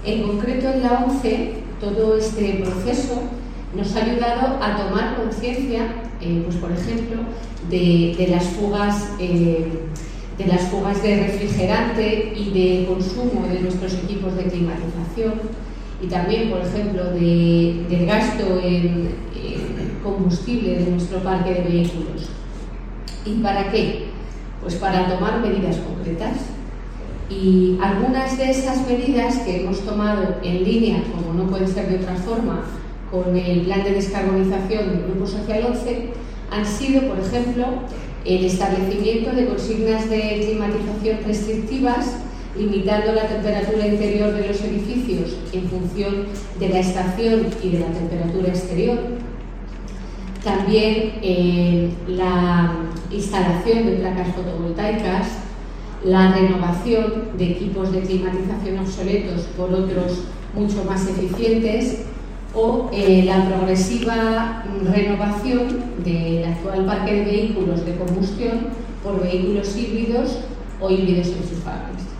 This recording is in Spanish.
En concreto, en la ONCE, todo este proceso nos ha ayudado a tomar conciencia, pues por ejemplo, de las fugas de refrigerante y de consumo de nuestros equipos de climatización, y también, por ejemplo, del gasto en combustible de nuestro parque de vehículos. ¿Y para qué? Pues para tomar medidas concretas. Y algunas de esas medidas que hemos tomado en línea, como no puede ser de otra forma, con el plan de descarbonización del Grupo Social 11, han sido, por ejemplo, el establecimiento de consignas de climatización restrictivas, limitando la temperatura interior de los edificios en función de la estación y de la temperatura exterior. También la instalación de placas fotovoltaicas, la renovación de equipos de climatización obsoletos por otros mucho más eficientes, o la progresiva renovación del actual parque de vehículos de combustión por vehículos híbridos o híbridos enchufables.